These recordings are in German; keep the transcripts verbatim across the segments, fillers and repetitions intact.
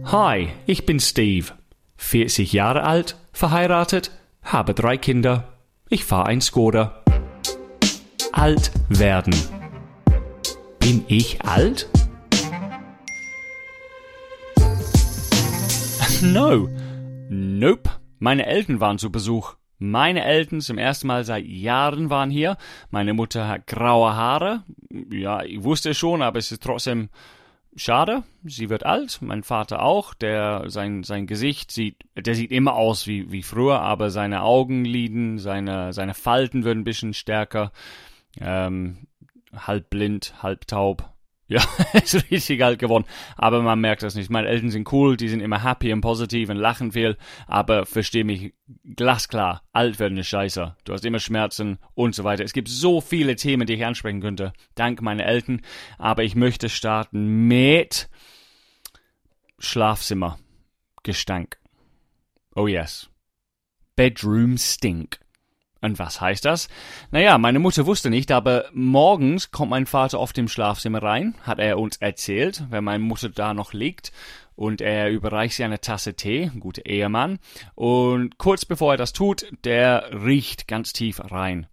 Hi, ich bin Steve, vierzig Jahre alt, verheiratet, habe drei Kinder. Ich fahre ein Skoda. Alt werden. Bin ich alt? No. Nope. Meine Eltern waren zu Besuch. Meine Eltern zum ersten Mal seit Jahren waren hier. Meine Mutter hat graue Haare. Ja, ich wusste es schon, aber es ist trotzdem schade. Sie wird alt. Mein Vater auch. Der, sein, sein Gesicht sieht, der sieht immer aus wie, wie früher, aber seine Augenliden, seine, seine Falten werden ein bisschen stärker. Ähm, halb blind, halb taub. Ja, ist richtig alt geworden. Aber man merkt das nicht. Meine Eltern sind cool, die sind immer happy und positiv und lachen viel. Aber versteh mich glasklar, alt werden ist scheiße. Du hast immer Schmerzen und so weiter. Es gibt so viele Themen, die ich ansprechen könnte. Dank meiner Eltern. Aber ich möchte starten mit Schlafzimmer. Gestank. Oh yes. Bedroom stink. Und was heißt das? Naja, meine Mutter wusste nicht, aber morgens kommt mein Vater oft im Schlafzimmer rein, hat er uns erzählt, wenn meine Mutter da noch liegt, und er überreicht sie eine Tasse Tee, ein guter Ehemann, und kurz bevor er das tut, der riecht ganz tief rein.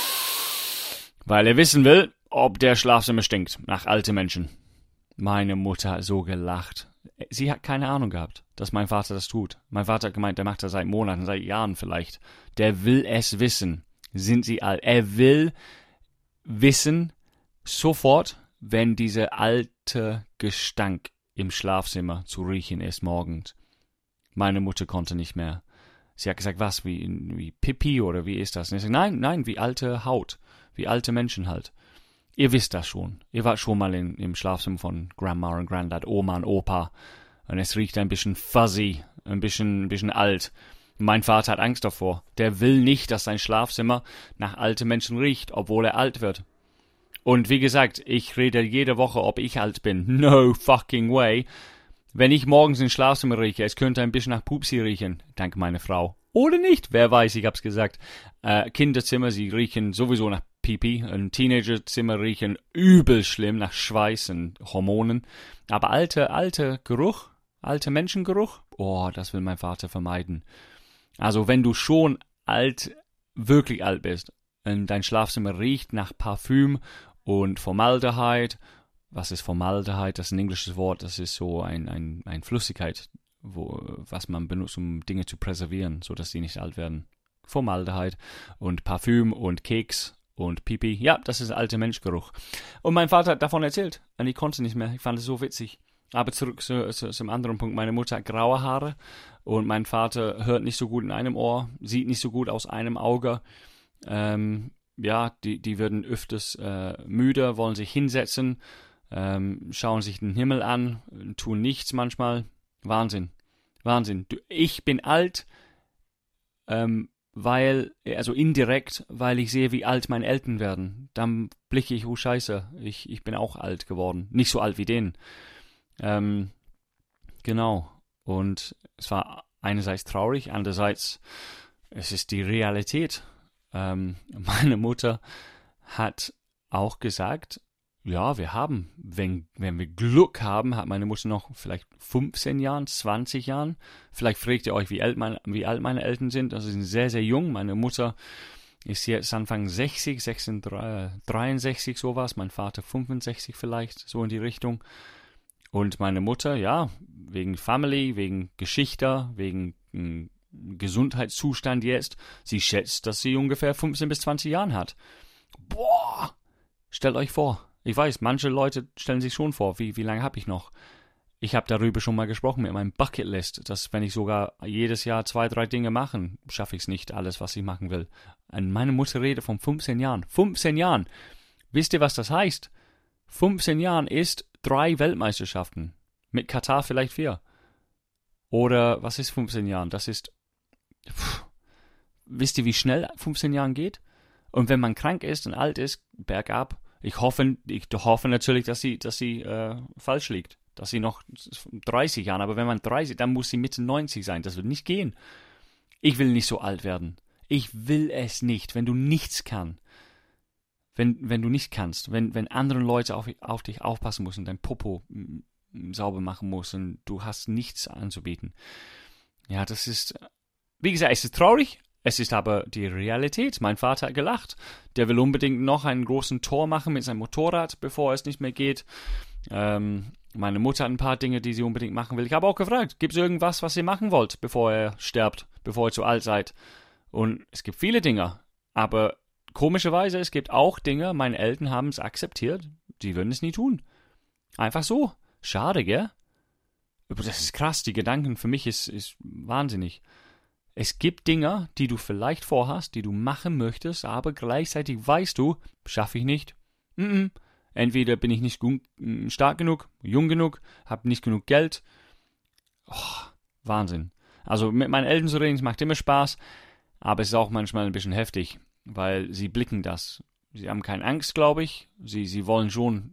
Weil er wissen will, ob der Schlafzimmer stinkt, nach alten Menschen. Meine Mutter hat so gelacht. Sie hat keine Ahnung gehabt, dass mein Vater das tut. Mein Vater hat gemeint, der macht das seit Monaten, seit Jahren vielleicht. Der will es wissen. Sind sie alt? Er will wissen sofort, wenn dieser alte Gestank im Schlafzimmer zu riechen ist morgens. Meine Mutter konnte nicht mehr. Sie hat gesagt, was, wie, wie Pipi oder wie ist das? Und ich sage, nein, nein, wie alte Haut, wie alte Menschen halt. Ihr wisst das schon. Ihr wart schon mal in, im Schlafzimmer von Grandma und Granddad, Oma und Opa. Und es riecht ein bisschen fuzzy, ein bisschen, ein bisschen alt. Mein Vater hat Angst davor. Der will nicht, dass sein Schlafzimmer nach alten Menschen riecht, obwohl er alt wird. Und wie gesagt, ich rede jede Woche, ob ich alt bin. No fucking way. Wenn ich morgens ins Schlafzimmer rieche, es könnte ein bisschen nach Pupsi riechen, dank meiner Frau. Oder nicht, wer weiß, ich hab's gesagt. Äh, Kinderzimmer, sie riechen sowieso nach Pipi. Ein Teenagerzimmer riechen übel schlimm nach Schweiß und Hormonen. Aber alte, alte Geruch, alte Menschengeruch, oh, das will mein Vater vermeiden. Also wenn du schon alt, wirklich alt bist, und dein Schlafzimmer riecht nach Parfüm und Formaldehyd. Was ist Formaldehyd? Das ist ein englisches Wort, das ist so ein, ein, ein Flüssigkeit, wo, was man benutzt, um Dinge zu präservieren, sodass sie nicht alt werden. Formaldehyd und Parfüm und Keks und Pipi. Ja, das ist alter Menschgeruch. Und mein Vater hat davon erzählt und ich konnte nicht mehr. Ich fand es so witzig. Aber zurück zu, zu, zum anderen Punkt. Meine Mutter hat graue Haare und mein Vater hört nicht so gut in einem Ohr, sieht nicht so gut aus einem Auge. Ähm, ja, die, die werden öfters äh, müde, wollen sich hinsetzen, ähm, schauen sich den Himmel an, tun nichts manchmal. Wahnsinn. Wahnsinn. Du, ich bin alt, ähm, weil, also indirekt, weil ich sehe, wie alt meine Eltern werden. Dann blicke ich, oh Scheiße, ich, ich bin auch alt geworden. Nicht so alt wie denen. Ähm, genau. Und es war einerseits traurig, andererseits, es ist die Realität. Ähm, meine Mutter hat auch gesagt, ja, wir haben, wenn, wenn wir Glück haben, hat meine Mutter noch vielleicht fünfzehn Jahren, zwanzig Jahren. Vielleicht fragt ihr euch, wie alt, mein, wie alt meine Eltern sind. Also sie sind sehr, sehr jung. Meine Mutter ist jetzt Anfang sechzig, sechsunddreißig, dreiundsechzig sowas. Mein Vater fünfundsechzig vielleicht, so in die Richtung. Und meine Mutter, ja, wegen Family, wegen Geschichte, wegen mh, Gesundheitszustand jetzt, sie schätzt, dass sie ungefähr fünfzehn bis zwanzig Jahren hat. Boah! Stellt euch vor. Ich weiß, manche Leute stellen sich schon vor, wie, wie lange habe ich noch? Ich habe darüber schon mal gesprochen mit meinem Bucketlist, dass wenn ich sogar jedes Jahr zwei, drei Dinge mache, schaffe ich es nicht, alles, was ich machen will. Und meine Mutter redet von fünfzehn Jahren. fünfzehn Jahren! Wisst ihr, was das heißt? fünfzehn Jahren ist drei Weltmeisterschaften. Mit Katar vielleicht vier. Oder, was ist fünfzehn Jahren? Das ist, pff, wisst ihr, wie schnell fünfzehn Jahren geht? Und wenn man krank ist und alt ist, bergab. Ich hoffe, ich hoffe natürlich, dass sie, dass sie äh, falsch liegt. Dass sie noch dreißig Jahre, aber wenn man dreißig, dann muss sie Mitte neunzig sein. Das wird nicht gehen. Ich will nicht so alt werden. Ich will es nicht, wenn du nichts kannst. Wenn, wenn du nicht kannst, wenn, wenn andere Leute auf, auf dich aufpassen müssen, dein Popo sauber machen musst und du hast nichts anzubieten. Ja, das ist, wie gesagt, es ist traurig, es ist aber die Realität. Mein Vater hat gelacht. Der will unbedingt noch einen großen Tor machen mit seinem Motorrad, bevor es nicht mehr geht. Ähm, meine Mutter hat ein paar Dinge, die sie unbedingt machen will. Ich habe auch gefragt, gibt es irgendwas, was ihr machen wollt, bevor er stirbt, bevor ihr zu alt seid? Und es gibt viele Dinge, aber komischerweise, es gibt auch Dinge, meine Eltern haben es akzeptiert, die würden es nie tun. Einfach so. Schade, gell? Aber das ist krass, die Gedanken für mich ist, ist wahnsinnig. Es gibt Dinge, die du vielleicht vorhast, die du machen möchtest, aber gleichzeitig weißt du, schaffe ich nicht. Mm-mm. Entweder bin ich nicht stark genug, jung genug, habe nicht genug Geld. Oh, Wahnsinn. Also mit meinen Eltern zu reden, es macht immer Spaß, aber es ist auch manchmal ein bisschen heftig, weil sie blicken das. Sie haben keine Angst, glaube ich. Sie, sie wollen schon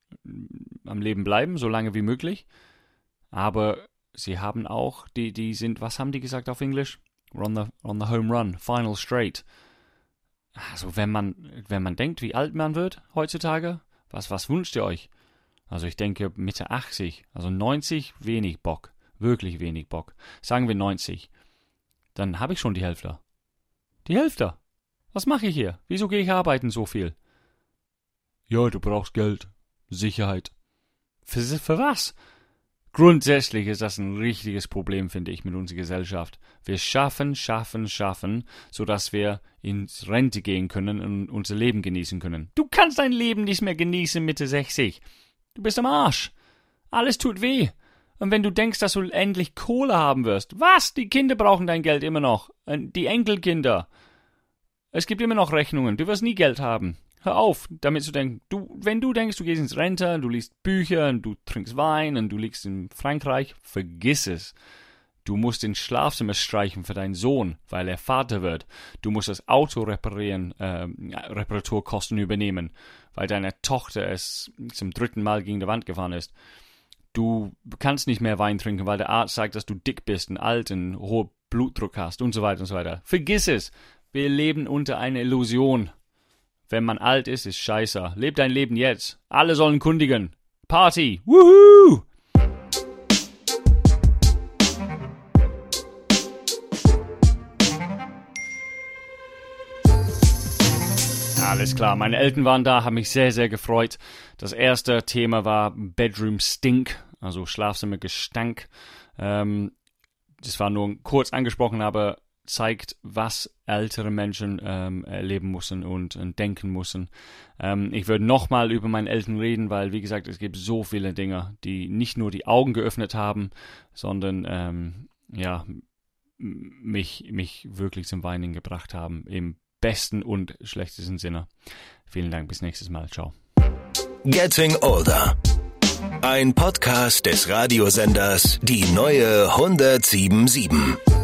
am Leben bleiben, so lange wie möglich. Aber sie haben auch, die, die sind, was haben die gesagt auf Englisch? On the, on the home run, final straight. Also wenn man, wenn man denkt, wie alt man wird heutzutage, was, was wünscht ihr euch? Also ich denke Mitte achtzig, also neunzig, wenig Bock. Wirklich wenig Bock. Sagen wir neunzig. Dann habe ich schon die Hälfte. Die Hälfte. Was mache ich hier? Wieso gehe ich arbeiten so viel? Ja, du brauchst Geld. Sicherheit. Für, für was? Grundsätzlich ist das ein richtiges Problem, finde ich, mit unserer Gesellschaft. Wir schaffen, schaffen, schaffen, sodass wir ins Rente gehen können und unser Leben genießen können. Du kannst dein Leben nicht mehr genießen Mitte sechzig. Du bist am Arsch. Alles tut weh. Und wenn du denkst, dass du endlich Kohle haben wirst, was? Die Kinder brauchen dein Geld immer noch. Die Enkelkinder. Es gibt immer noch Rechnungen. Du wirst nie Geld haben. Hör auf, damit zu denken. Du, wenn du denkst, du gehst ins Rente, du liest Bücher, und du trinkst Wein und du liegst in Frankreich, vergiss es. Du musst den Schlafzimmer streichen für deinen Sohn, weil er Vater wird. Du musst das Auto reparieren, äh, Reparaturkosten übernehmen, weil deine Tochter es zum dritten Mal gegen die Wand gefahren ist. Du kannst nicht mehr Wein trinken, weil der Arzt sagt, dass du dick bist und alt und hohen Blutdruck hast und so weiter und so weiter. Vergiss es. Wir leben unter einer Illusion. Wenn man alt ist, ist scheiße. Leb dein Leben jetzt. Alle sollen kundigen. Party. Woohoo! Alles klar, meine Eltern waren da, haben mich sehr, sehr gefreut. Das erste Thema war Bedroom Stink, also Schlafzimmergestank. Ähm, das war nur kurz angesprochen, aber zeigt, was ältere Menschen ähm, erleben müssen und, und denken müssen. Ähm, ich würde nochmal über meine Eltern reden, weil, wie gesagt, es gibt so viele Dinge, die nicht nur die Augen geöffnet haben, sondern ähm, ja, mich, mich wirklich zum Weinen gebracht haben, im besten und schlechtesten Sinne. Vielen Dank, bis nächstes Mal. Ciao. Getting Older. Ein Podcast des Radiosenders Die Neue hundertsieben Komma sieben.